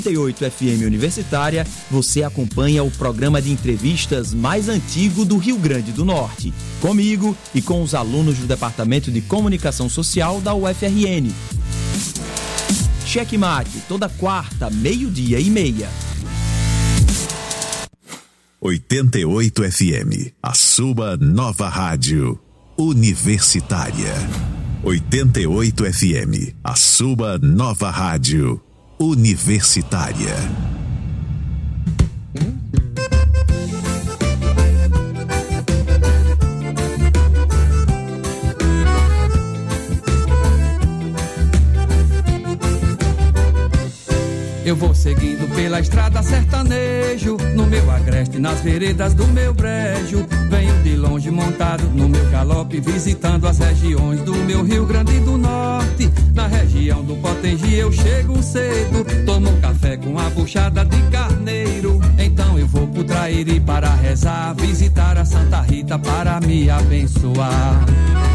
88 FM Universitária, você acompanha o programa de entrevistas mais antigo do Rio Grande do Norte, comigo e com os alunos do Departamento de Comunicação Social da UFRN. Cheque Mate, toda quarta, 12:30. 88 FM, a sua nova rádio universitária. 88 FM, a sua nova rádio universitária. Eu vou seguindo pela estrada sertanejo, no meu agreste, nas veredas do meu brejo. Venho de longe montado no meu galope, visitando as regiões do meu Rio Grande do Norte. Na região do Potengi eu chego cedo, tomo um café com a buchada de carneiro. Então eu vou pro Trairi para rezar, visitar a Santa Rita para me abençoar.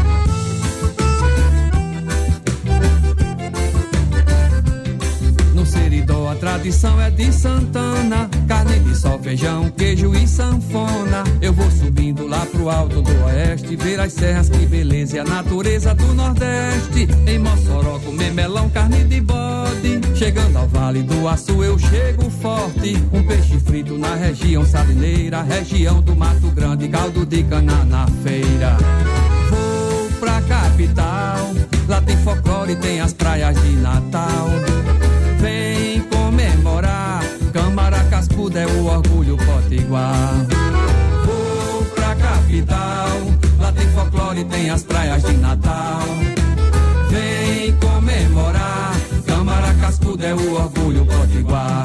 No Seridó a tradição é de Santana, carne de sol, feijão, queijo e sanfona. Eu vou subindo lá pro alto do oeste, ver as serras, que beleza e a natureza do Nordeste. Em Mossoró comer melão, carne de bode. Chegando ao Vale do Açu eu chego forte, um peixe frito na região salineira, região do Mato Grande, caldo de cana na feira. Vou pra capital, lá tem folclore, tem as praias de Natal. Vem comemorar, Câmara Cascuda é o orgulho potiguar. Vou pra capital, lá tem folclore, tem as praias de Natal. Vem comemorar, Câmara Cascuda é o orgulho potiguar.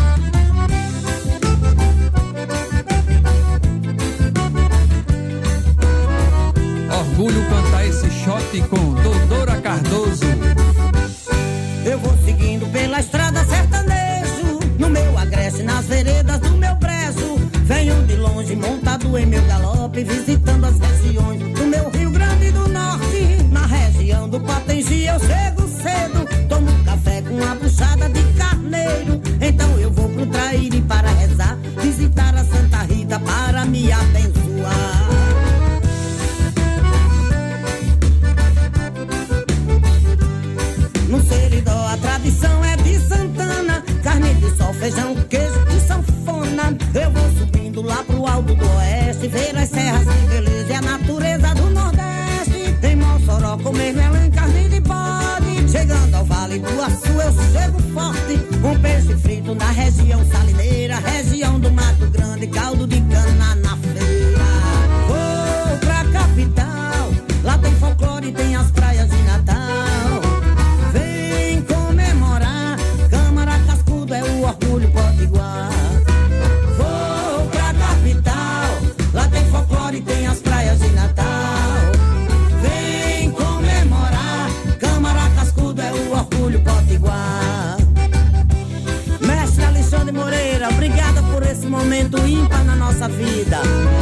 Orgulho cantar esse shot com Doutora Cardoso. Eu vou seguindo pela estrada sertanejo, no meu agreste, nas veredas do meu brejo. Venho de longe montado em meu galope, visitando as regiões do meu Rio Grande do Norte. Na região do Potengi eu chego cedo, tomo um café com a buchada de carneiro. Então eu vou pro Trairi para rezar, visitar a Santa Rita para me abençoar. No Seridó a tradição é de Santana, carne de sol, feijão, queijo e sanfona. Eu vou subindo lá pro alto do oeste, ver as serras, que beleza e a natureza do Nordeste. Em Mossoró comer melão, carne de bode. Chegando ao Vale do Açu eu chego forte, um peixe frito na região salineira, região do Mato Grande, caldo de cana na feira. Vou pra capital, lá tem folclore, tem as praias de Natal. Orgulho potiguar. Vou pra capital, lá tem folclore, tem as praias de Natal. Vem comemorar, Câmara Cascuda é o orgulho potiguar. Mestre Alexandre Moreira, obrigada por esse momento ímpar na nossa vida.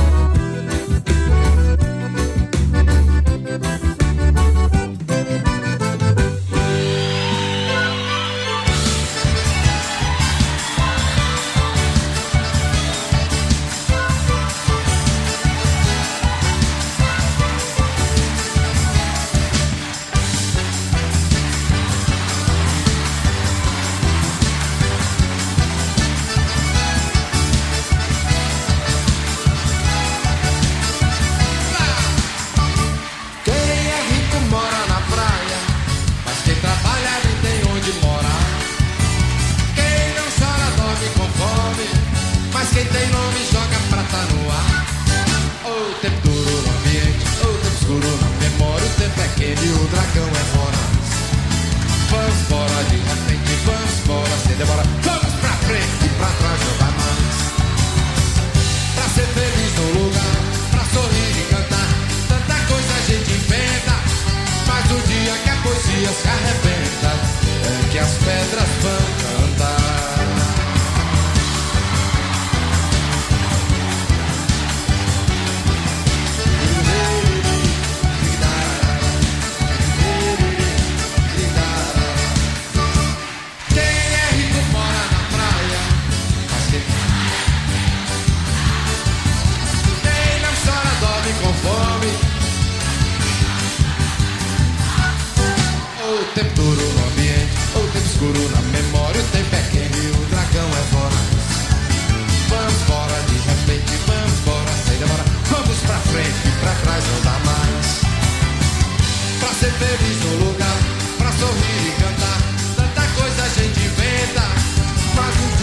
Quem tem nome joga prata no ar. O tempo duro no ambiente, o tempo escuro na memória. O tempo é quente e o dragão é voraz. Vamos embora de repente, vamos embora sem demora. Vamos pra frente e pra trás não vai mais. Pra ser feliz no lugar, pra sorrir e cantar, tanta coisa a gente inventa. Mas o dia que a poesia se arrebenta é que as pedras vão cantar. Quem é rico mora na praia.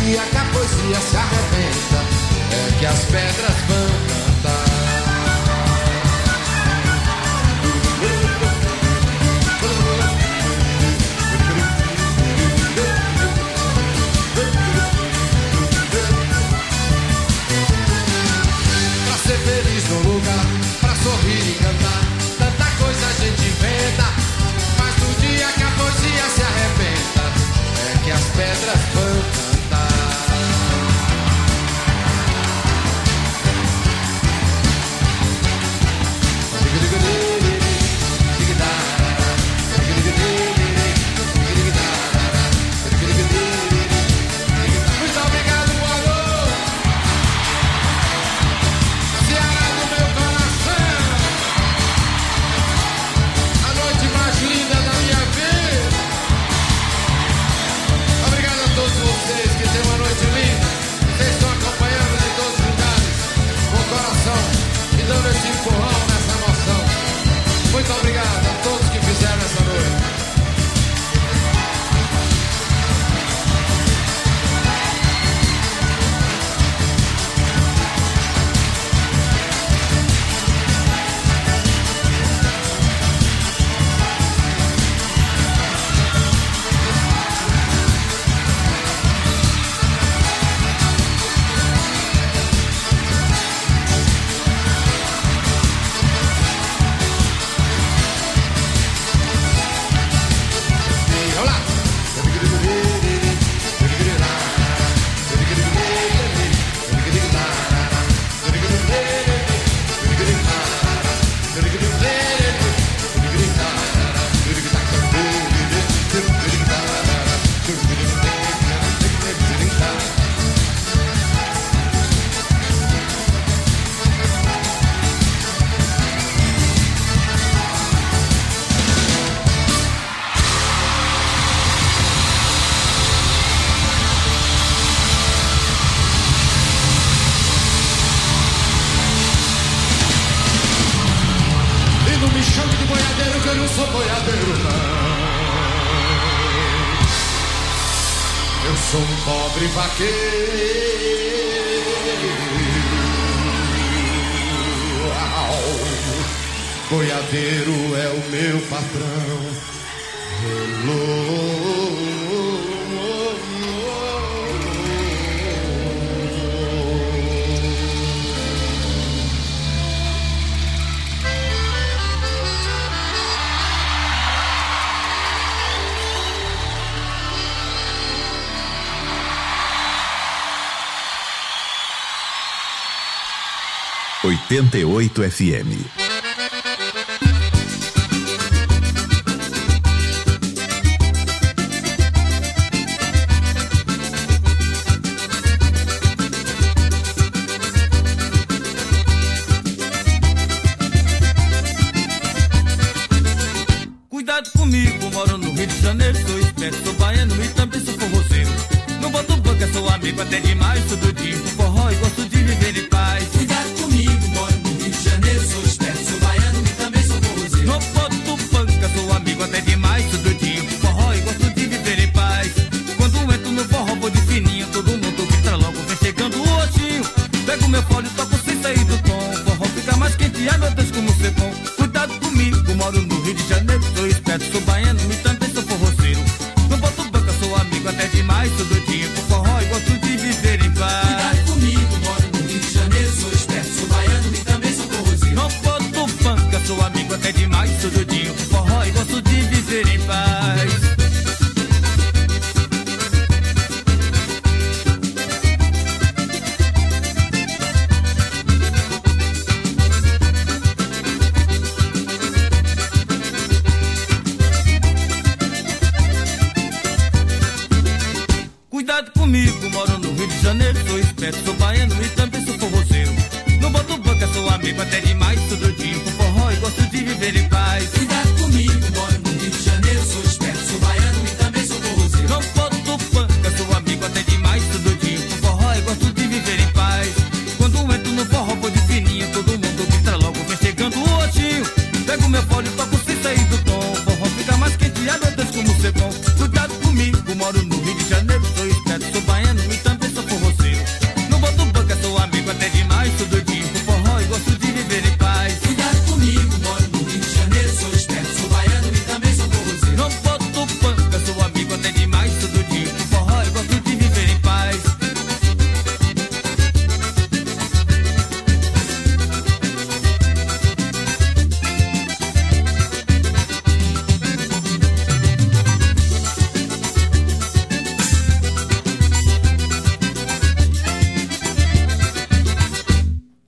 dia que a poesia se arrebenta, é que as pedras vão cantar. Pra ser feliz no lugar, pra sorrir e cantar, tanta coisa a gente inventa, mas no dia que a poesia se arrebenta, é que as pedras vão cantar. Muito obrigado, alô, Ceará do meu coração, a noite mais linda da minha vida. Obrigado a todos vocês que têm uma noite linda. Vocês estão acompanhando de todos os lugares, com o coração e dando esse empurrão nessa emoção. Muito obrigado a todos que fizeram essa noite. E não me chame de boiadeiro, que eu não sou boiadeiro, não. Eu sou um pobre vaqueiro. Boiadeiro é o meu patrão. Hello. 88 FM. Cuidado comigo, moro no Rio de Janeiro, sou esperto, sou baiano e também sou forrozeiro. Não boto banca, sou amigo até demais, todo dia pro forró e gosto de viver em paz. Cuidado comigo, moro no Rio de Janeiro, sou esperto, sou baiano e também sou forrozeiro. Não boto banca, sou amigo até demais, todo dia pro forró e gosto de viver em paz. Quando entro no forró vou de fininho, todo mundo grita logo, vem chegando o roxinho. Pego meu fole e toco sem sair do tom, o forró fica mais quente, ai meu Deus como ser bom. Cuidado comigo, moro no Rio de Janeiro, sou esperto, sou baiano e também sou forrozeiro. Não boto banca, sou amigo até demais, todo dia pro forró e gosto de viver em paz. Cuidado comigo, moro no Rio de Janeiro, sou esperto, sou baiano e também sou forrozeiro. Não boto banca, sou amigo até demais, todo dia pro forró e gosto de viver em paz. Cuidado comigo, moro no Rio de Janeiro, sou esperto, sou baiano e também sou forrozeiro. Não boto banca, sou amigo até demais, todo dia pro forró e gosto de viver em paz. Cuidado comigo, moro no Rio de Janeiro, sou esperto, sou baiano e também sou forrozeiro. Não boto banca, sou amigo até demais, todo dia pro forró e gosto de viver em paz. Quando entro no forró vou de fininho, todo mundo grita logo, vem chegando o roxinho. Pego meu fole e toco sem sair do tom, o forró fica mais quente, ai meu Deus como ser bom. Cuidado comigo, moro no Rio de Janeiro, sou esperto, sou baiano e também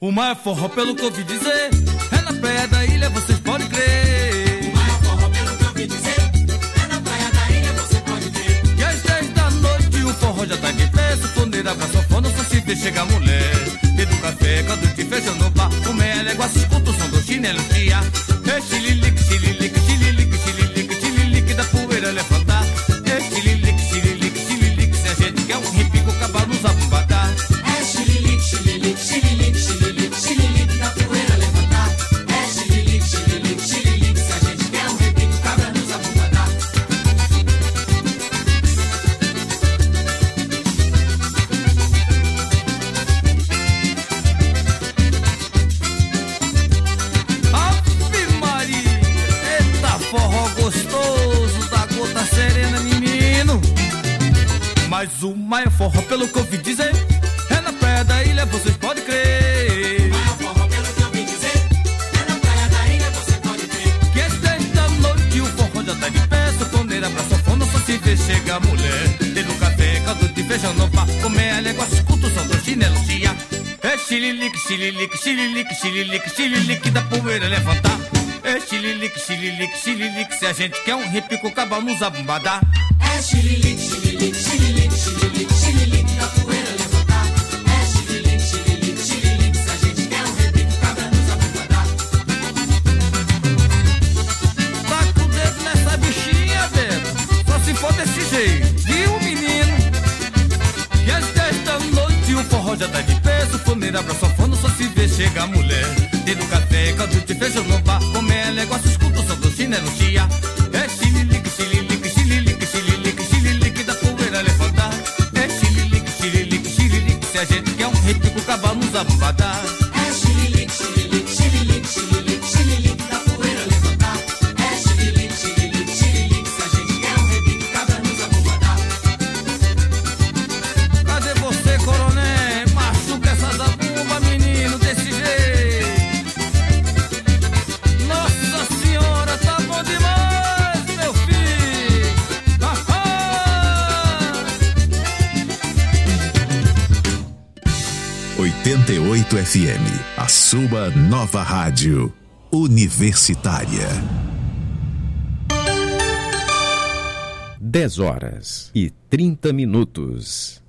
O maior forró, pelo que eu ouvi dizer, é na praia da ilha, vocês podem crer. O maior forró, pelo que eu ouvi dizer, é na praia da ilha, você pode crer. E às 10 da noite o forró já tá de pé, sanfoneira pra sanfona, só se vê chegar mulher. E do café, quando te fecha no bar, o melégua se escuta o som do chinelo tia. É xililique, xililique, xililique, xililique, xililique da poeira levantar. É xililique, xililique, xililique, se a gente quer um repico, acabar nos abumbadar. É xililique, xililique, xililique, xililique, xililique da poeira levantar. É xililique, xililique, xililique, se a gente quer um repico, cabra nos abumbadar. Ave Maria, eita forró gostoso da gota serena, menino. Mas o maior forró, pelo que eu ouvi dizer, é na praia da ilha, vocês podem crer. O maior forró, pelo que eu ouvi dizer, é na praia da ilha, você pode crer. Que às 10 da noite o forró já tá de pé, sanfoneira pra sanfona, só se vê chegar mulher. Tem no café, caldo de feijão no bar, comer a légua, escuta o som do chinelo tia. É xililique, xililique, xililique, xililique, xililique da poeira levantar. É xililique, xililique, xililique, se a gente quer um repico, acabar nos abumbadar. É xililique, xililique, xililique, xililique, xililique da poeira levantar. É xililique, xililique, xililique, se a gente quer um repico, cabra nos abumbadar. Taca o dedo nessa bichinha, Beto, só se for desse jeito, viu, menino? E às 10 da noite o forró já tá de pé, sanfoneira pra sanfona, só se vê chegar mulher. Tem no café, caldo de feijão no bar, comer negócio, escuta o som do chinelo tia. É xililique, xililique, xililique, xililique, xililique da poeira levantar. É xililique, xililique, xililique, se a gente quer um repico, acabar nos abumbadar. É xililique, xililique, xililique, xililique, xililique da poeira levantar. É xililique, xililique, xililique, se a gente quer um repico, cabra nos abumbadar. Cadê você, coronel? Machuca essa zabumba, menino, desse jeito. Nossa senhora, tá bom demais, meu filho. Ahá! 88 FM, a sua nova rádio universitária. 10h30.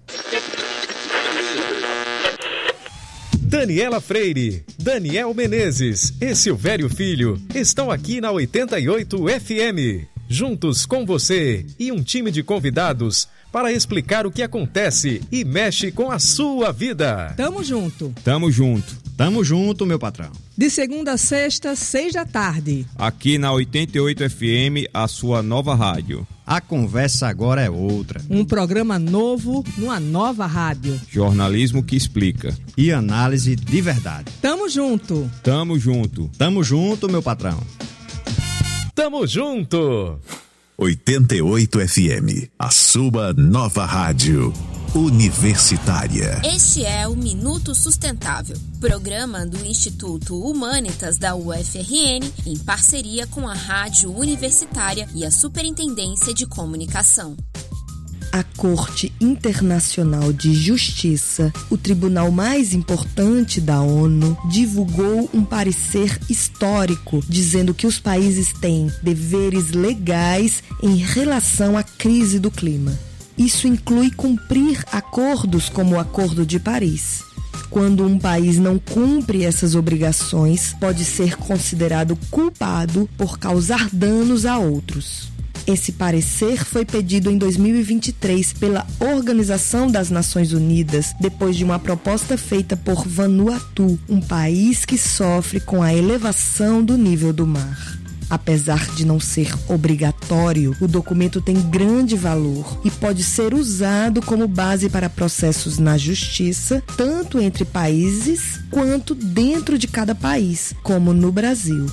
Daniela Freire, Daniel Menezes e Silvério Filho estão aqui na 88 FM, juntos com você e um time de convidados para explicar o que acontece e mexe com a sua vida. Tamo junto. Tamo junto. Tamo junto, meu patrão. De segunda a sexta, 6 da tarde. Aqui na 88 FM, a sua nova rádio. A conversa agora é outra. Um programa novo numa nova rádio. Jornalismo que explica. E análise de verdade. Tamo junto. Tamo junto. Tamo junto, meu patrão. Tamo junto. 88 FM, a sua nova rádio universitária. Este é o Minuto Sustentável, programa do Instituto Humanitas da UFRN, em parceria com a Rádio Universitária e a Superintendência de Comunicação. A Corte Internacional de Justiça, o tribunal mais importante da ONU, divulgou um parecer histórico dizendo que os países têm deveres legais em relação à crise do clima. Isso inclui cumprir acordos como o Acordo de Paris. Quando um país não cumpre essas obrigações, pode ser considerado culpado por causar danos a outros. Esse parecer foi pedido em 2023 pela Organização das Nações Unidas, depois de uma proposta feita por Vanuatu, um país que sofre com a elevação do nível do mar. Apesar de não ser obrigatório, o documento tem grande valor e pode ser usado como base para processos na justiça, tanto entre países quanto dentro de cada país, como no Brasil.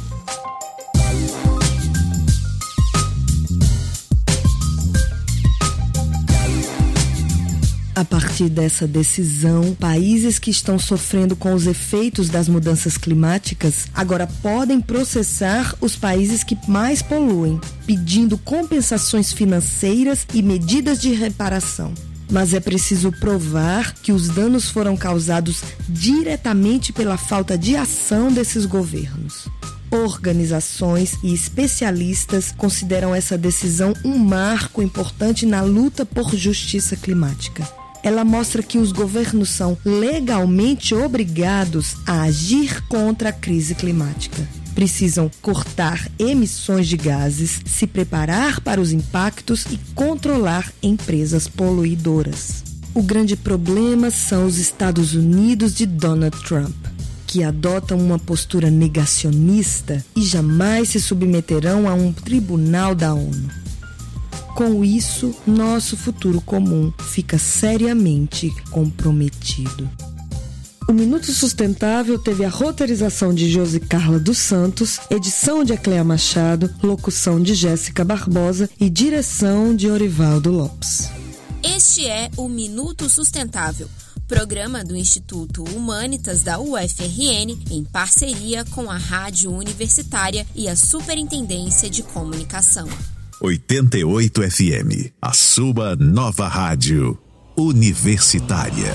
A partir dessa decisão, países que estão sofrendo com os efeitos das mudanças climáticas agora podem processar os países que mais poluem, pedindo compensações financeiras e medidas de reparação. Mas é preciso provar que os danos foram causados diretamente pela falta de ação desses governos. Organizações e especialistas consideram essa decisão um marco importante na luta por justiça climática. Ela mostra que os governos são legalmente obrigados a agir contra a crise climática. Precisam cortar emissões de gases, se preparar para os impactos e controlar empresas poluidoras. O grande problema são os Estados Unidos de Donald Trump, que adotam uma postura negacionista e jamais se submeterão a um tribunal da ONU. Com isso, nosso futuro comum fica seriamente comprometido. O Minuto Sustentável teve a roteirização de Josi Carla dos Santos, edição de Ecléa Machado, locução de Jéssica Barbosa e direção de Orivaldo Lopes. Este é o Minuto Sustentável, programa do Instituto Humanitas da UFRN, em parceria com a Rádio Universitária e a Superintendência de Comunicação. 88 FM, a sua nova rádio universitária.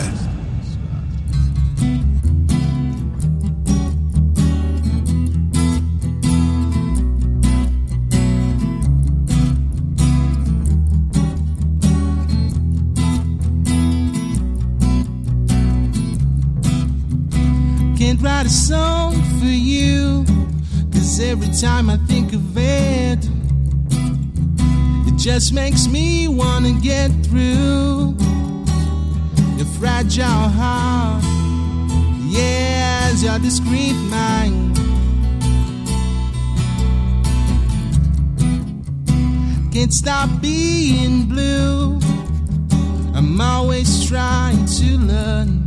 Can't write a song for you, 'cause every time I think of it, it just makes me wanna get through. Your fragile heart, yes, your discreet mind. Can't stop being blue. I'm always trying to learn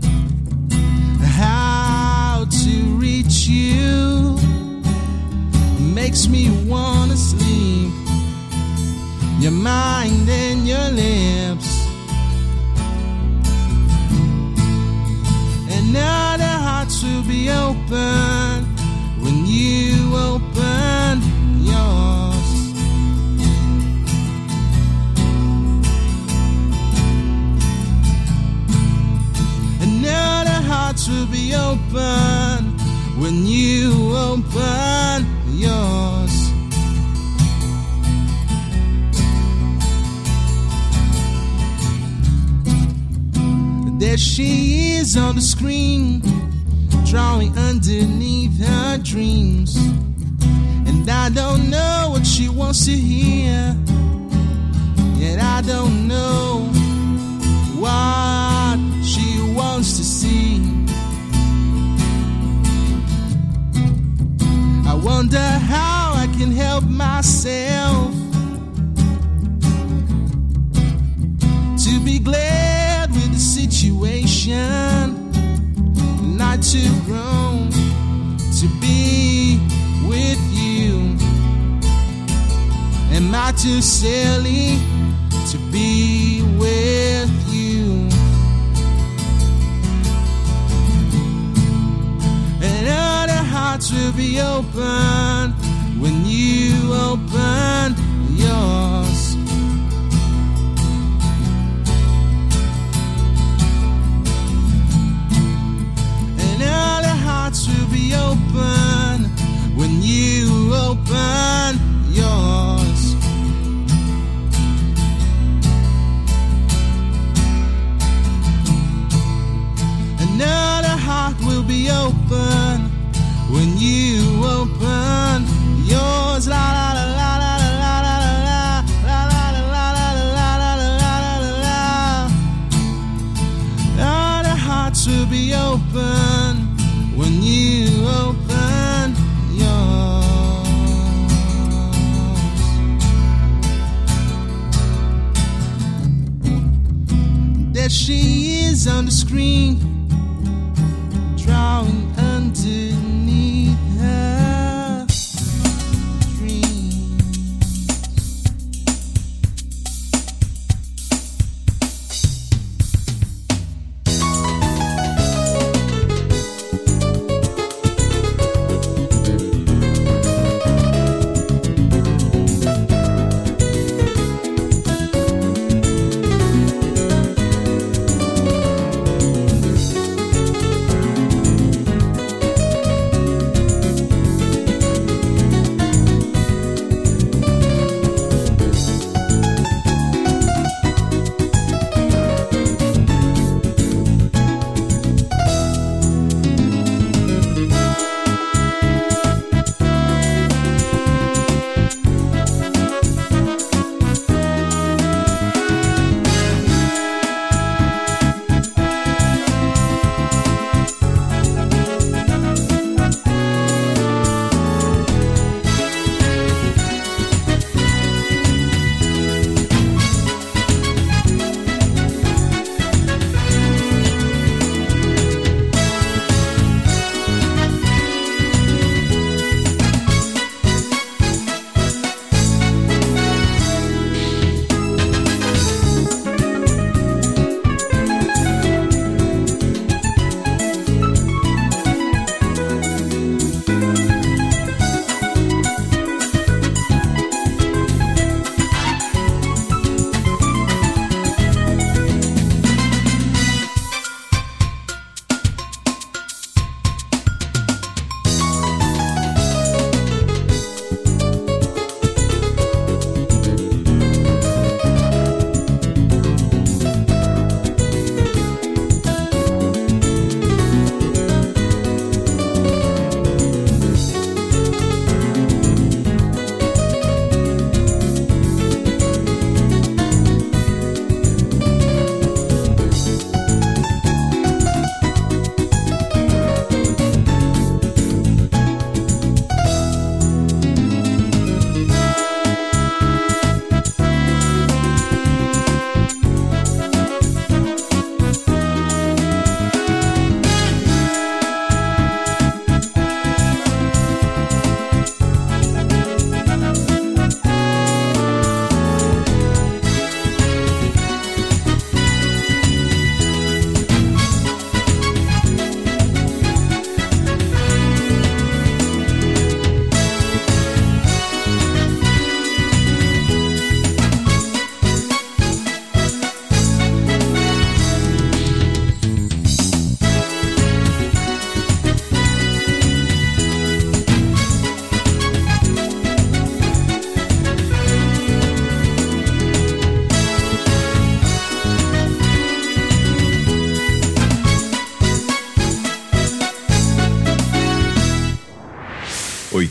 how to reach you. Makes me wanna sleep. Your mind and your lips. And now the hearts will be open when you open yours. And now the hearts will be open when you open yours. There she is on the screen, drawing underneath her dreams. And I don't know what she wants to hear, yet I don't know what she wants to see. I wonder how I can help myself to be glad with the situation, not too grown to be with you. Am I too silly to be with you? And other hearts will be open when you open yours. And other hearts will be open when you open yours. Another heart will be open when you open yours. La la la la la la la la la la la la la la. Other hearts will be open when you open yours. There she is on the screen, drawing underneath her dreams.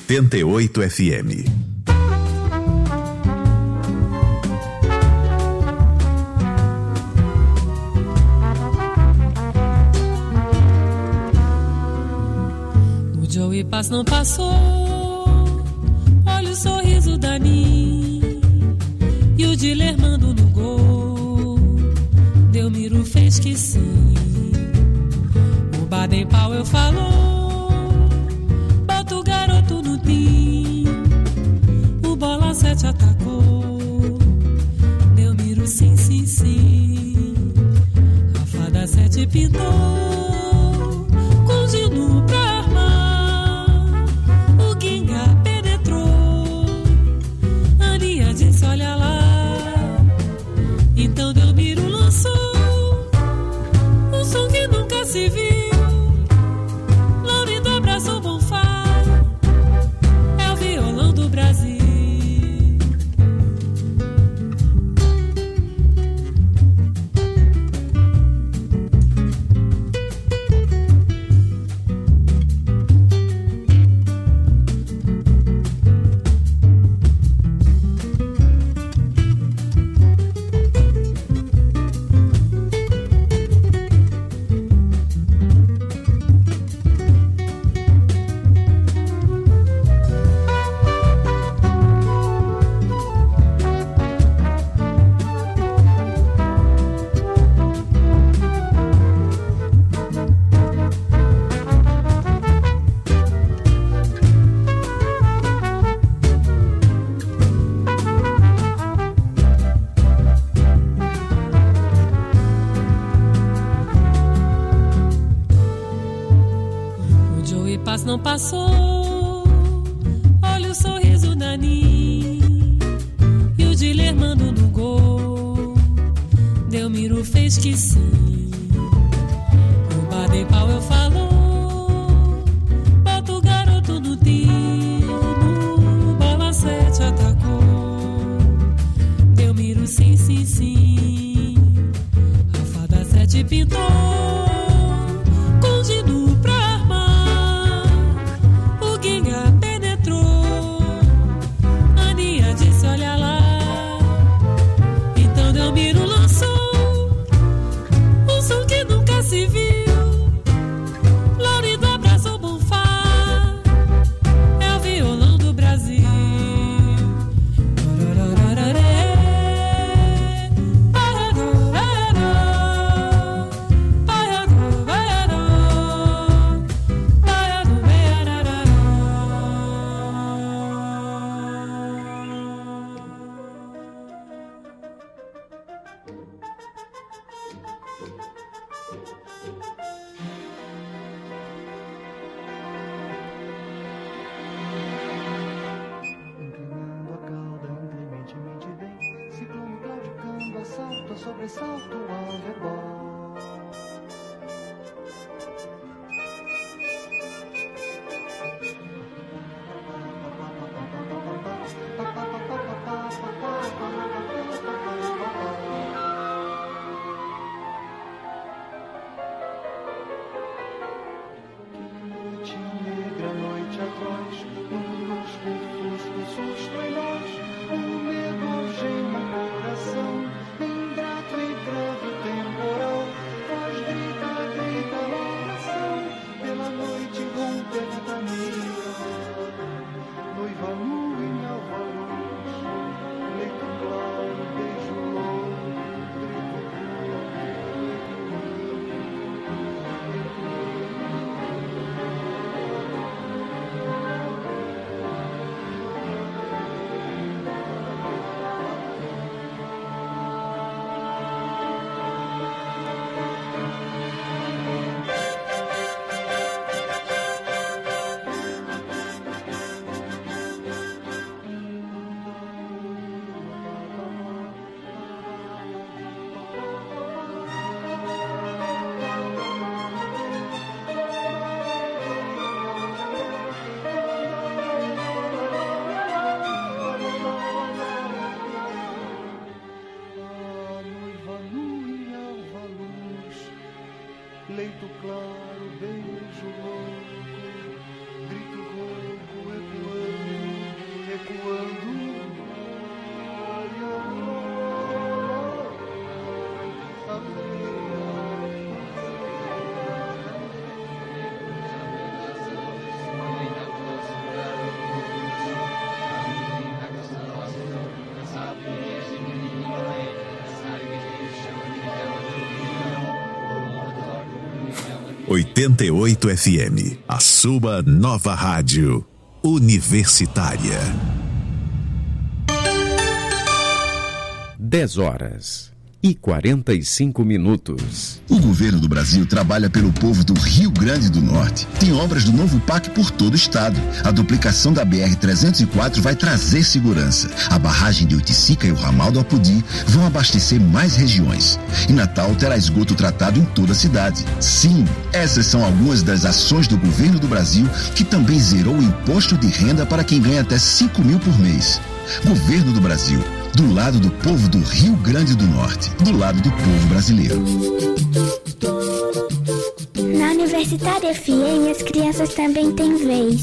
88 FM. O Joey Pass não passou. Olha o sorriso da Nini e o Dilermando no gol. Delmiro fez que sim. O Baden Powell falou: bota o garoto no tim. O Bola 7 atacou. Delmiro sim, sim, sim. A Fada 7 pintou. Continuo pra armar. O Ginga penetrou. Aninha disse: olha lá. Então Delmiro lançou um som que nunca se viu. Laurindo abraçou Bonfá. É o violão do Brasil. Não passou. Olha o sorriso da Nini e o Dilermando no gol. Delmiro fez que sim. O Baden Powell falou: bota o garoto no tino. Bola 7 atacou. Delmiro sim, sim, sim. A Fada 7 pintou. Continuo pra olha lá. Então Delmiro lançou um som que nunca se viu. Laurindo abraçou Bonfá. É o violão do Brasil. Sobressalto ao redor. Noite negra, noite atroz, luz, confuso, susto em nós, o medo algema o coração. Ingrato e grave temporal, voz grita, grita oração. Pela noite rompe a ventania, noiva nua em alva luz, leito claro, beijo longo, leito claro, beijo louco, grito rouco, ecoando. recuando. Oitenta e 88 FM, a sua nova rádio universitária. 10h45. O governo do Brasil trabalha pelo povo do Rio Grande do Norte. Tem obras do novo PAC por todo o estado. A duplicação da BR-304 vai trazer segurança. A barragem de Oiticica e o ramal do Apodi vão abastecer mais regiões. E Natal terá esgoto tratado em toda a cidade. Sim, essas são algumas das ações do governo do Brasil, que também zerou o imposto de renda para quem ganha até 5 mil por mês. Governo do Brasil, do lado do povo do Rio Grande do Norte, do lado do povo brasileiro. Na Universitária FM, as crianças também têm vez.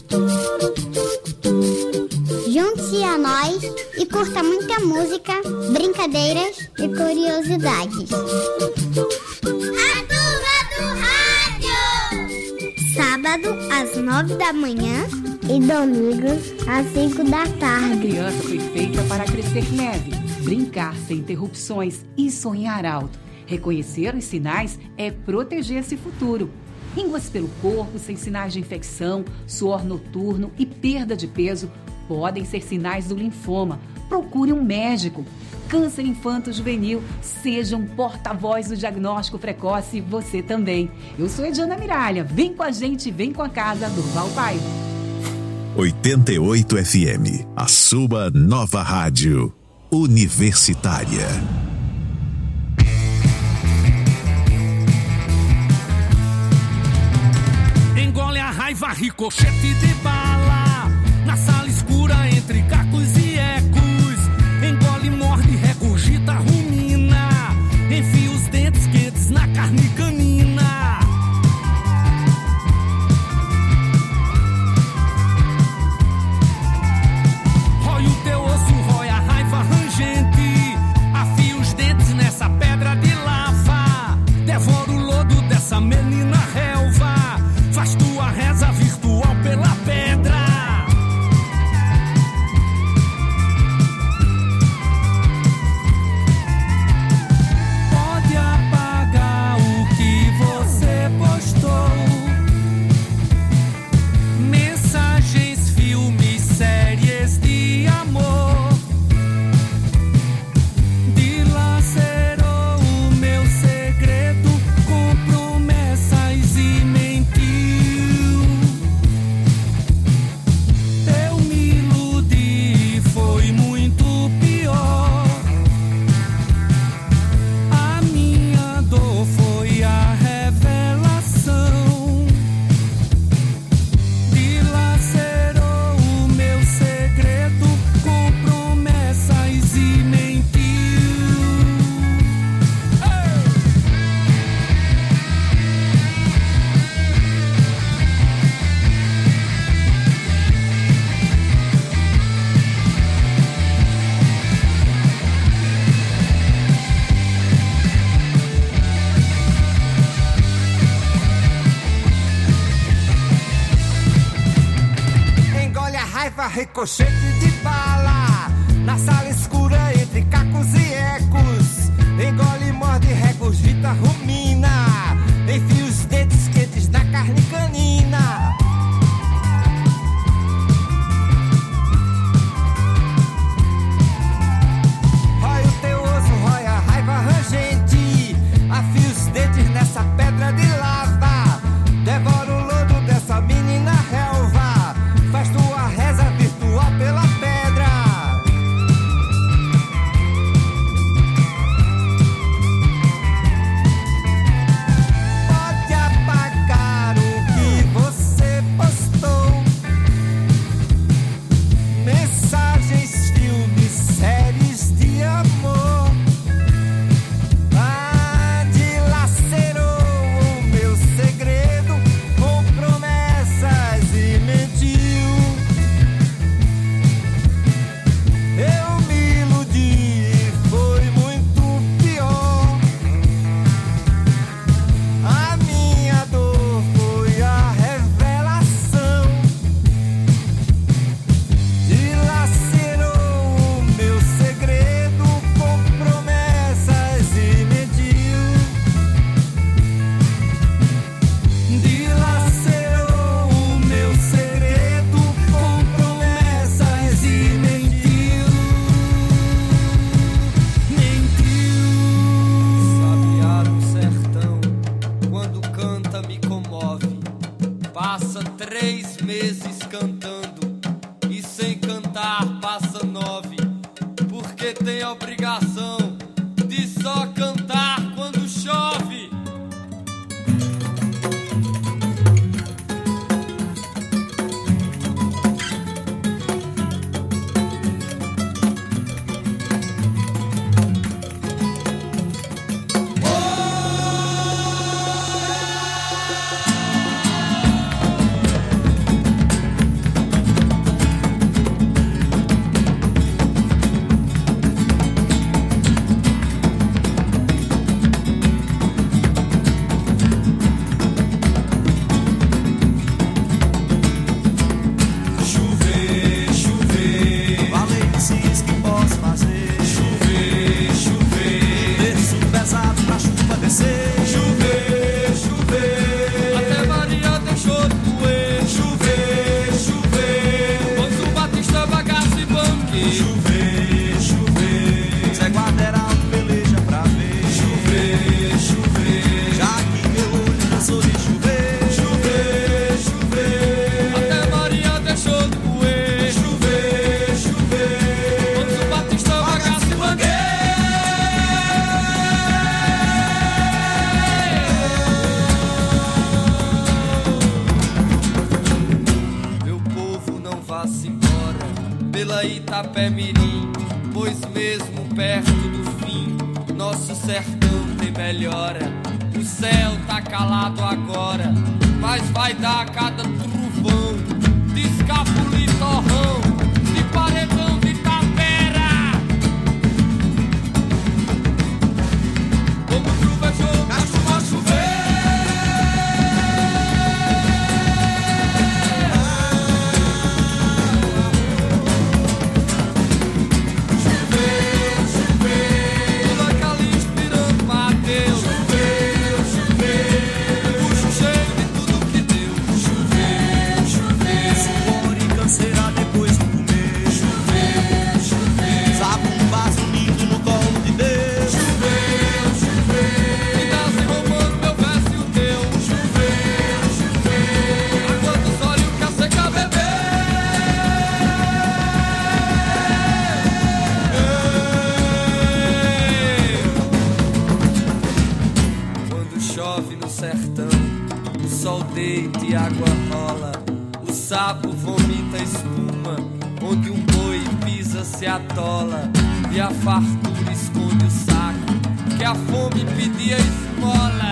Junte-se a nós e curta muita música, brincadeiras e curiosidades. A turma do rádio! Sábado, às 9 da manhã e domingo, às 5 da tarde. A criança foi feita para crescer leve, brincar sem interrupções e sonhar alto. Reconhecer os sinais é proteger esse futuro. Ínguas pelo corpo, sem sinais de infecção, suor noturno e perda de peso podem ser sinais do linfoma. Procure um médico. Câncer infanto-juvenil, seja um porta-voz do diagnóstico precoce, você também. Eu sou Ediana Miralha. Vem com a gente, vem com a casa, Durval Paiva. 88 FM, a sua nova rádio universitária. Engole a raiva, ricochete de bala, na sala escura entre cacos e ecos. Engole, morde, regurgita, rumina, enfia os dentes quentes na carne canina. Rói o teu osso, rói a raiva rangente, afia os dentes nessa pedra de lava. Devora o lodo dessa menina relva, faz tua reza virtual pela pedra. Pode apagar o que você postou. Mensagens, filmes, séries de amor. Dilacerou o meu segredo com promessas e mentiu. Eu me iludi e foi muito pior. A minha dor foi a revelação. Dilacerou o meu segredo com promessas e mentiu. Engole a raiva, ricochete de bala, na sala escura entre cacos e ecos. Engole, morde, regurgita, rumina, enfia os dentes quentes na carne canina. Rói o teu osso, rói a raiva rangente, afia os dentes nessa pedra de lava. Devora o lodo dessa menina relva, faz tua reza virtual pela pedra. 3 meses cantando e sem cantar passa 9, porque tem a obrigação de só cantar quando chove. Itapé-Mirim, pois mesmo perto do fim, nosso sertão tem melhora. O céu tá calado agora, mas vai dar cada trovão de escapula e torrão, de paredão de tapera. Como chuvejou, costuma chover. E água rola, o sapo vomita espuma, onde um boi pisa se atola, e a fartura esconde o saco, que a fome pedia esmola.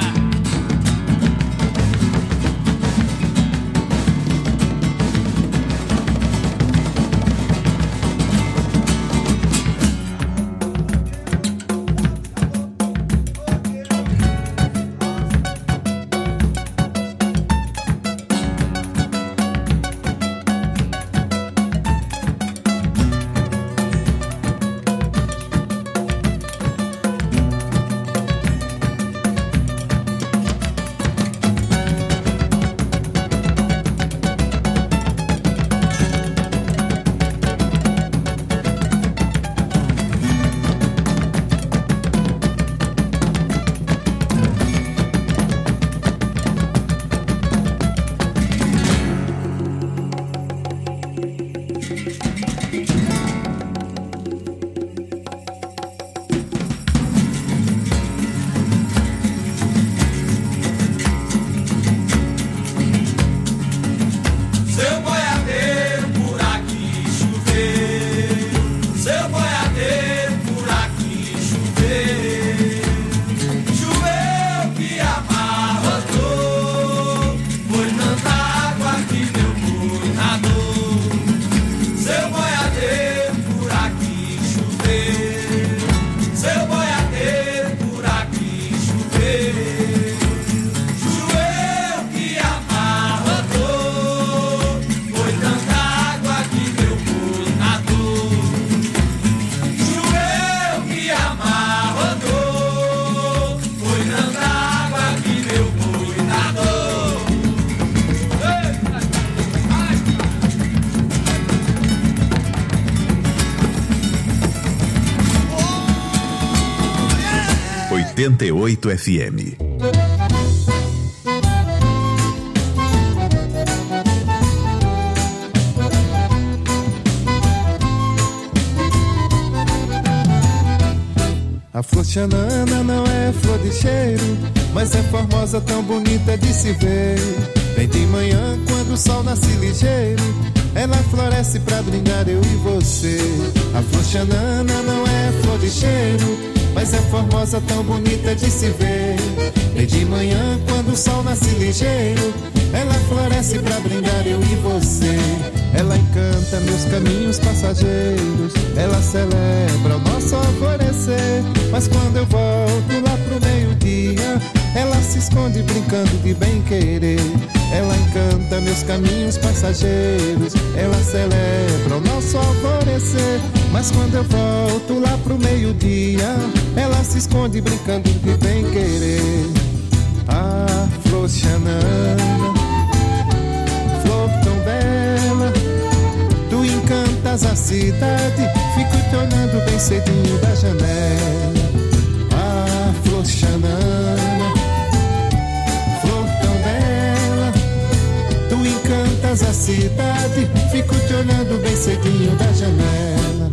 .8 FM. flor xanana não é flor de cheiro, mas é formosa, tão bonita de se ver. Vem de manhã quando o sol nasce ligeiro, ela floresce pra brindar eu e você. A flor xanana não é flor de cheiro, mas é formosa, tão bonita de se ver. Vem de manhã quando o sol nasce ligeiro, ela floresce pra brindar eu e você. Ela encanta meus caminhos passageiros, ela celebra o nosso alvorecer. Mas quando eu volto lá pro meio-dia, ela se esconde brincando de bem querer. Ela encanta meus caminhos passageiros, ela celebra o nosso alvorecer. Mas quando eu volto lá pro meio-dia, ela se esconde brincando de bem querer. Ah, flor xanana, flor tão bela, tu encantas a cidade, fico te olhando bem cedinho da janela. Ah, flor xanana, flor tão bela, tu encantas a cidade, fico te olhando bem cedinho da janela.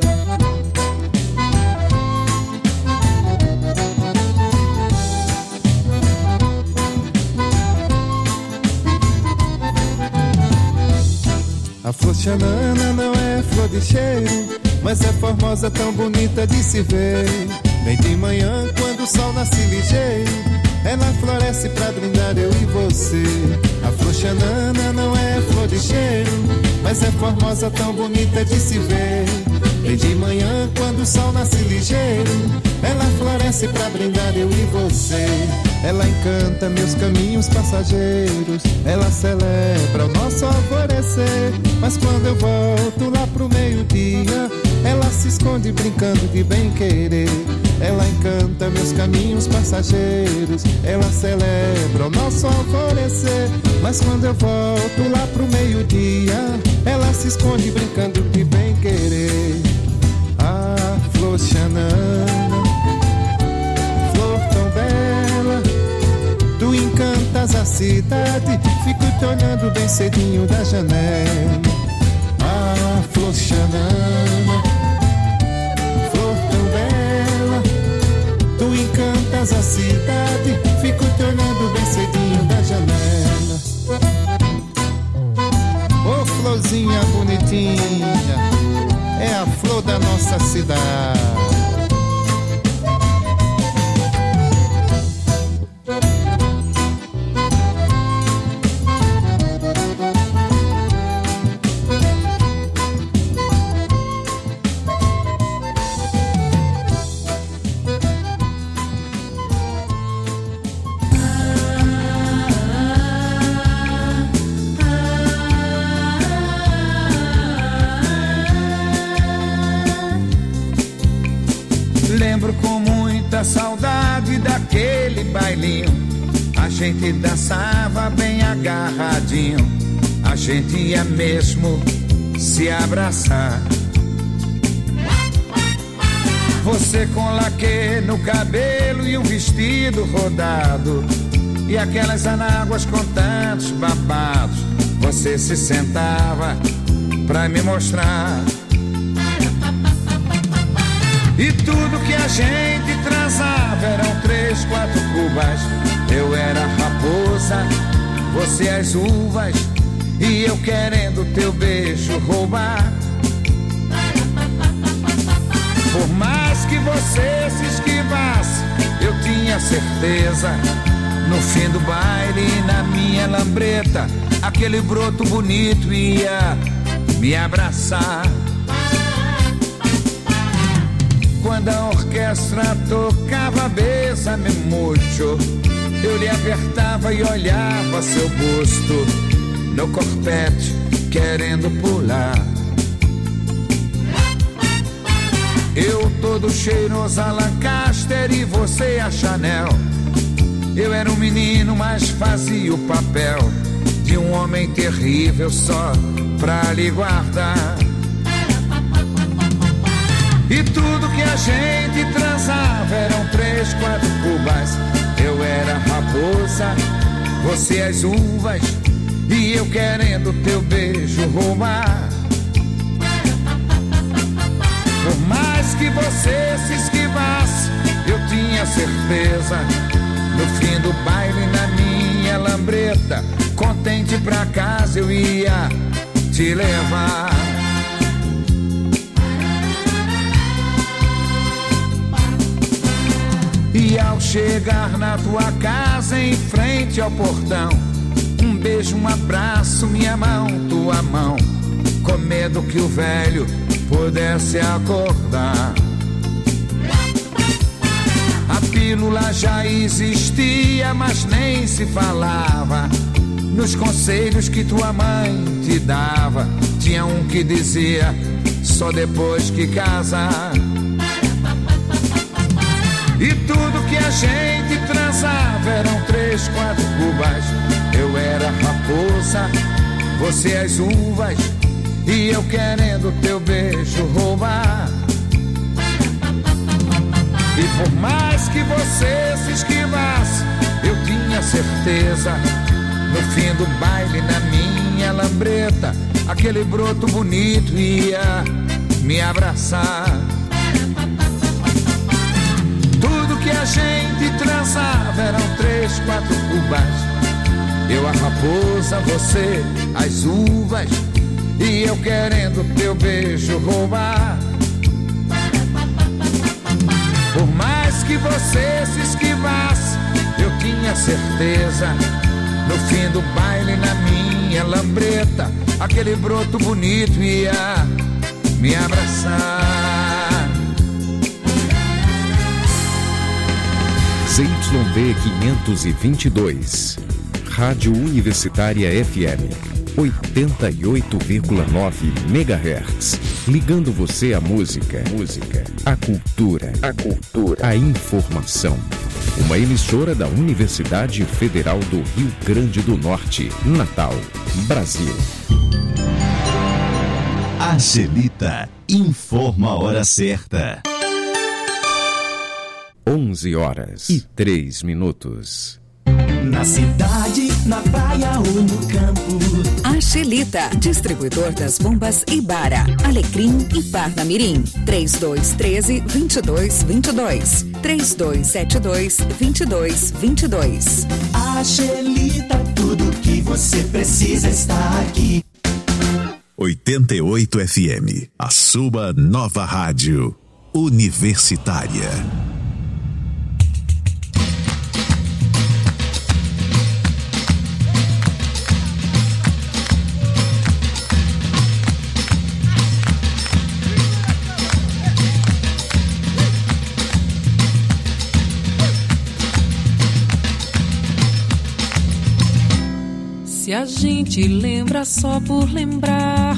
A flor xanana não é flor de cheiro, mas é formosa, tão bonita de se ver. Vem de manhã quando o sol nasce ligeiro, ela floresce pra brindar eu e você. A flor xanana não é flor de cheiro, mas é formosa, tão bonita de se ver. Vem de manhã quando o sol nasce ligeiro, ela floresce pra brindar eu e você. Ela encanta meus caminhos passageiros, ela celebra o nosso alvorecer. Mas quando eu volto lá pro meio-dia, ela se esconde brincando de bem querer. Ela encanta meus caminhos passageiros, ela celebra o nosso alvorecer. Mas quando eu volto lá pro meio-dia, ela se esconde brincando de bem querer. Ah, flor xanana, flor tão bela, tu encantas a cidade, fico te olhando bem cedinho da janela. Ah, flor xanana, flor tão bela, tu encantas a cidade, fico te olhando bem cedinho da janela. Ô florzinha bonitinha, é a flor da nossa cidade. Lembro com muita saudade daquele bailinho. A gente dançava bem agarradinho, a gente ia mesmo se abraçar. Você com laque no cabelo e um vestido rodado, e aquelas anáguas com tantos babados. Você se sentava pra me mostrar. E tudo que a gente transava eram 3, 4 cubas. Eu era a raposa, você as uvas, e eu querendo teu beijo roubar. Por mais que você se esquivasse, eu tinha certeza, no fim do baile, na minha lambreta, aquele broto bonito ia me abraçar. Quando a orquestra tocava Bésame Mucho, eu lhe apertava e olhava seu busto no corpete, querendo pular. Eu todo cheiroso a Lancaster e você a Chanel. Eu era um menino, mas fazia o papel de um homem terrível só pra lhe guardar. E tudo que a gente transava eram 3, 4 cubas. Eu era a raposa, você as uvas, e eu querendo teu beijo roubar. Por mais que você se esquivasse, eu tinha certeza. No fim do baile na minha lambreta, contente pra casa eu ia te levar. E ao chegar na tua casa, em frente ao portão, um beijo, um abraço, minha mão, tua mão, com medo que o velho pudesse acordar. A pílula já existia, mas nem se falava. Nos conselhos que tua mãe te dava, tinha um que dizia: só depois que casar. E tudo que a gente transava eram 3, 4 cubas. Eu era raposa, você as uvas, e eu querendo teu beijo roubar. E por mais que você se esquivasse, eu tinha certeza. No fim do baile na minha lambreta, aquele broto bonito ia me abraçar. Tudo que a gente transava eram 3, 4 cubas. Eu a raposa, você as uvas, e eu querendo teu beijo roubar. Por mais que você se esquivasse, eu tinha certeza. No fim do baile na minha lambreta, aquele broto bonito ia me abraçar. ZYD 522, Rádio Universitária FM, 88,9 MHz. Ligando você à música, à cultura, à informação. Uma emissora da Universidade Federal do Rio Grande do Norte, Natal, Brasil. Angelita informa a hora certa. 11h03. Na cidade, na praia ou no campo. Angelita, distribuidor das bombas Ibara, Alecrim e Parnamirim. 3213-2222. 3272-2222. Angelita, tudo que você precisa está aqui. 88 FM, a sua nova rádio universitária. Se a gente lembra só por lembrar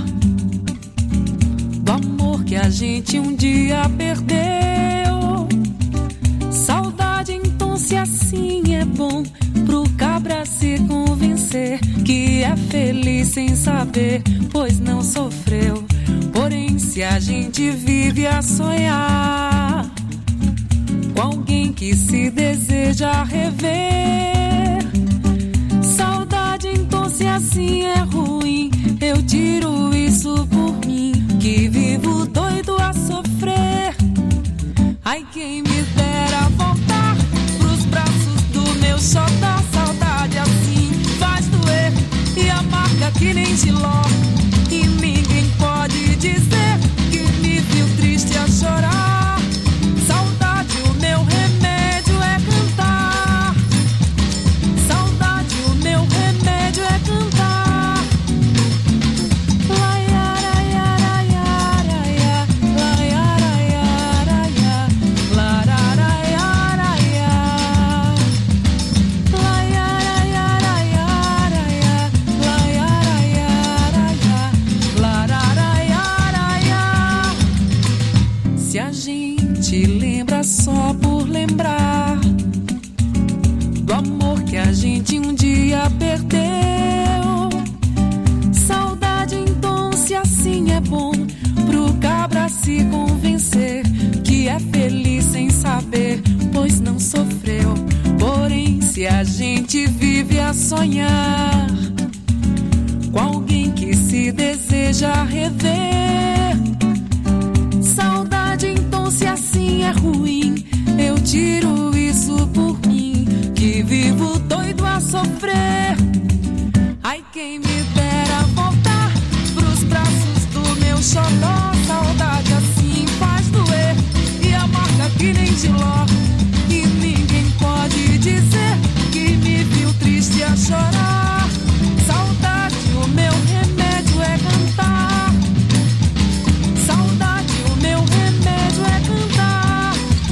do amor que a gente um dia perdeu, saudade então se assim é bom pro cabra se convencer que é feliz sem saber, pois não sofreu. Porém se a gente vive a sonhar com alguém que se deseja rever, então se assim é ruim, eu tiro isso por mim, que vivo doido a sofrer. Ai, quem me dera voltar pros braços do meu xodó. Saudade assim faz doer e amarga que nem giló, e ninguém pode dizer que me viu triste a chorar. Saudade, o meu remédio é cantar. Saudade, o meu remédio é cantar. Se a gente lembra só por lembrar do amor que a gente um dia perdeu, saudade então se assim é bom pro cabra se convencer que é feliz sem saber, pois não sofreu. Porém se a gente vive a sonhar com alguém que se deseja rever, saudade então se assim é ruim, eu tiro isso por mim, que vivo doido a sofrer. Ai, quem me dera voltar pros braços do meu xodó. Saudade assim faz doer e amarga que nem giló. E ninguém pode dizer que me viu triste a chorar. Saudade, o meu remédio é cantar. Saudade, o meu remédio é cantar.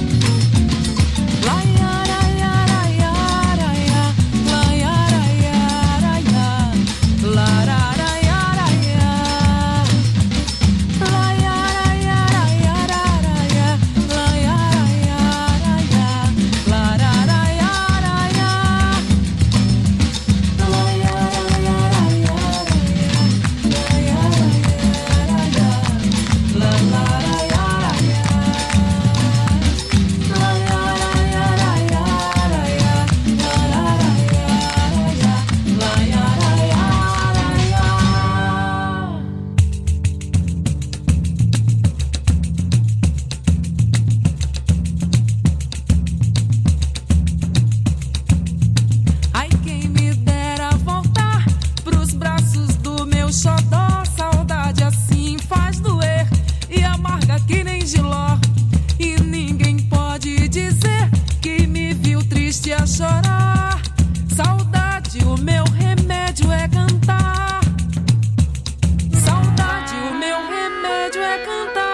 Ai, quem me dera voltar pros braços do meu xodó. Saudade assim faz doer e amarga que nem giló. E ninguém pode dizer que me viu triste a chorar. Saudade, o meu remédio é cantar. Saudade, o meu remédio é cantar.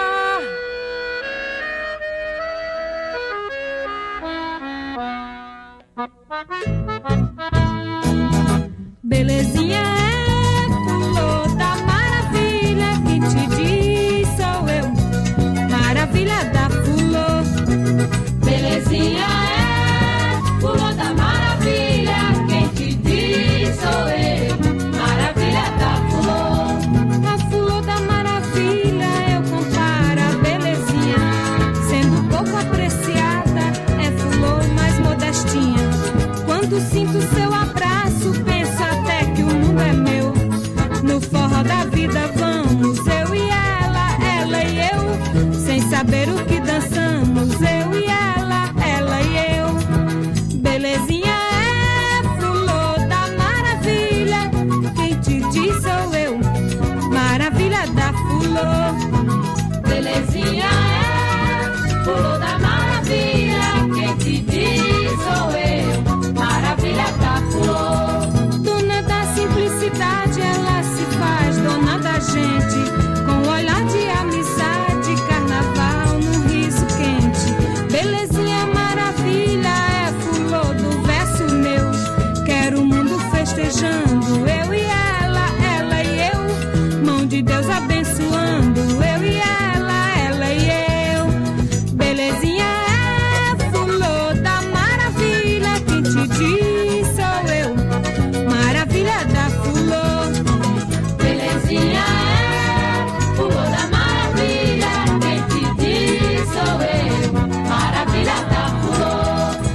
Belezinha é flor da maravilha, quem te diz sou eu, maravilha da flor. Belezinha é flor da maravilha, quem te diz sou eu, maravilha da flor. A flor da maravilha eu comparo a belezinha, sendo pouco apreciada, é flor mais modestinha. Quando sinto seu abraço, penso até que o mundo é meu. No forró da vida vamos, eu e ela e eu, sem saber o que dançamos, eu e ela e eu. Belezinha é flor da maravilha, quem te diz sou eu, maravilha da flor. Belezinha é flor da maravilha, quem te diz sou eu, maravilha da flor. Dona da simplicidade, ela se faz dona da gente, com olhar de amizade, carnaval no riso quente. Belezinha maravilha é flor do verso meu, quero o mundo festejando, eu e ela e eu, mão de Deus abençoando, eu e ela e eu. Belezinha é flor da maravilha, quem te diz sou eu, maravilha da flor. Belezinha é flor da maravilha, quem te diz sou eu, maravilha da flor.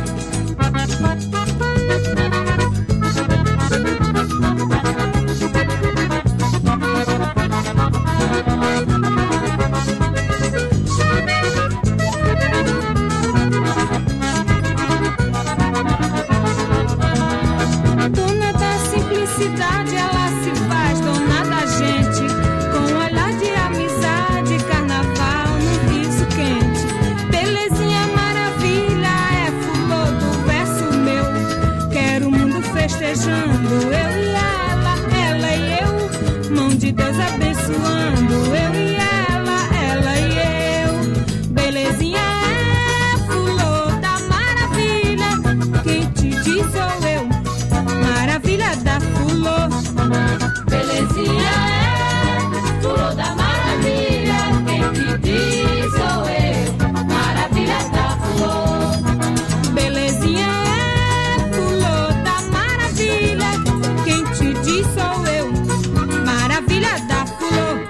Dona da simplicidade, ela se faz dona da gente, com olhar de amizade, carnaval no riso quente. Belezinha maravilha é flor do verso meu, quero o mundo festejando, eu e ela e eu, mão de Deus abençoando, eu e ela e eu. Belezinha é flor da maravilha, quem te diz sou eu, maravilha da flor. Belezinha é flor da maravilha, quem te diz sou eu, maravilha da flor. Belezinha é flor da maravilha, quem te diz sou eu, maravilha da flor.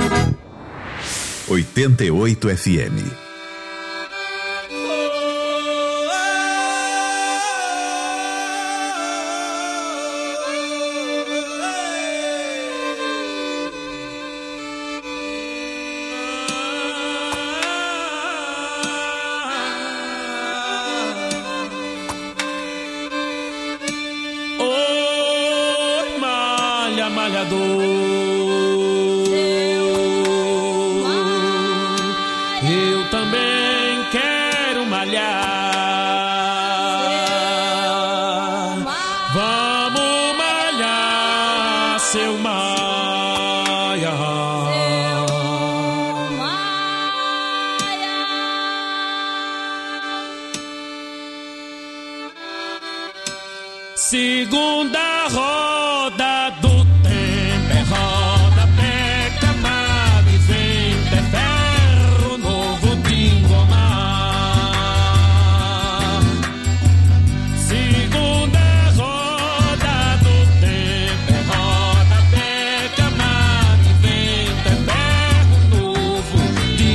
88 FM. malhador. Eu também quero malhar. Vamos malhar, seu Maia. Segunda roda do tempo é roda pé, camada e vento, é ferro novo de engomar. Segunda roda do tempo é roda pé, camada e vento, é ferro novo de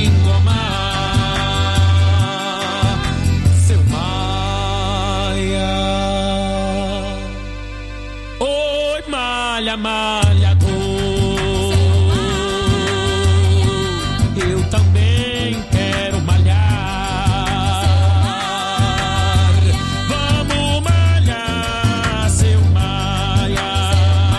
engomar. Seu Maia. Oi, malha, malhador. Eu também quero malhar. Vamos malhar, seu Maia.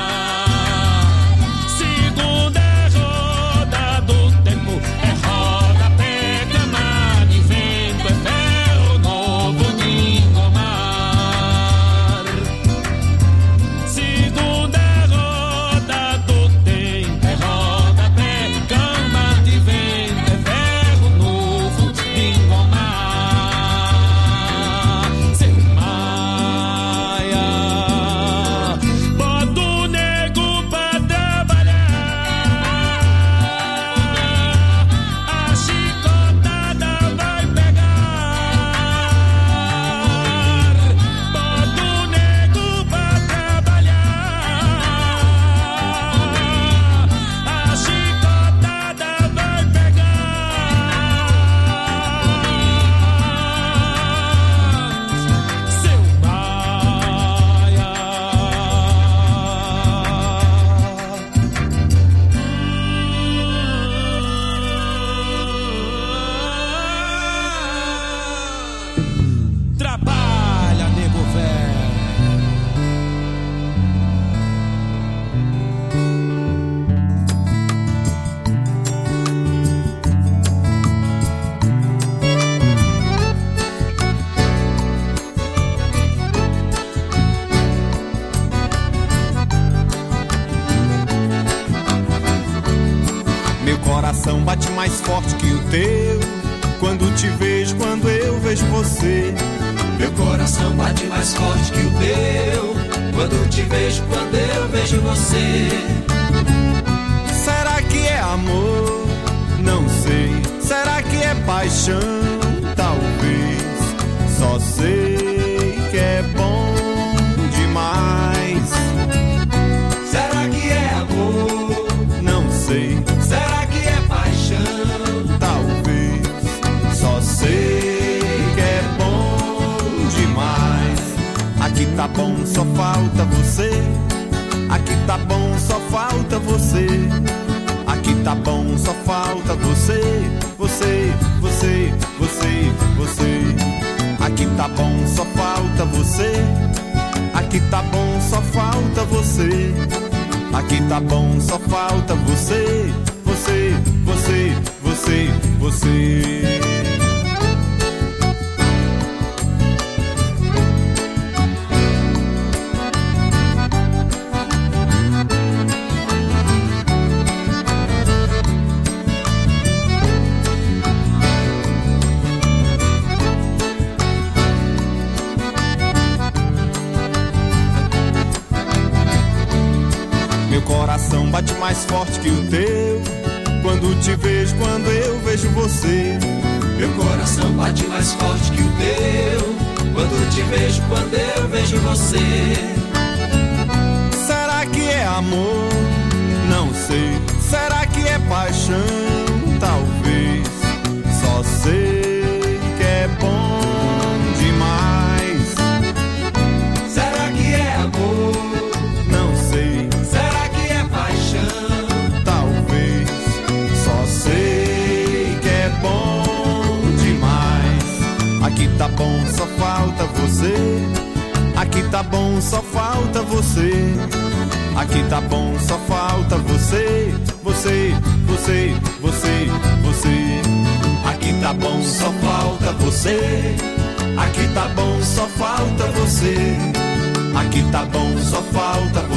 Segunda roda do tempo é roda pé, camada e vento, é ferro novo de engomar. Segunda roda do tempo é roda pé, cama de vento, é ferro novo de engomar. Seu Maia, bota o nego pra trabalhar. A chicotada vai pegar. Bota o nego pra trabalhar. A chicotada vai pegar. Seu Maia. Trabalha, nego velho. Meu coração bate mais forte que o teu quando te vejo, quando eu vejo você. Meu coração bate mais forte que o teu quando te vejo, quando eu vejo você. Será que é amor? Não sei. Será que é paixão? Talvez. Só sei que é bom demais. Será que é amor? Não sei. Será que é paixão? Talvez. Só sei que é bom demais. Aqui tá bom, só falta você. Aqui tá bom, só falta você. Aqui tá bom, só falta você. Você, você, você, você. Aqui tá bom, só falta você. Aqui tá bom, só falta você. Aqui tá bom, só falta você. Você, você, você, você. Meu coração bate mais forte que o teu quando te vejo, quando eu vejo você. Meu coração bate mais forte que o teu quando te vejo, quando eu vejo você. Será que é amor? Não sei. Será que é paixão? Talvez. Só sei que é bom demais. Será que é amor? Não sei. Será que é paixão? Talvez. Só sei que é bom demais. Aqui tá bom, só falta você. Aqui tá bom, só falta você. Aqui tá bom, só falta você, você, você, você, você. Aqui tá bom, só falta você. Aqui tá bom, só falta você. Aqui tá bom, só falta você.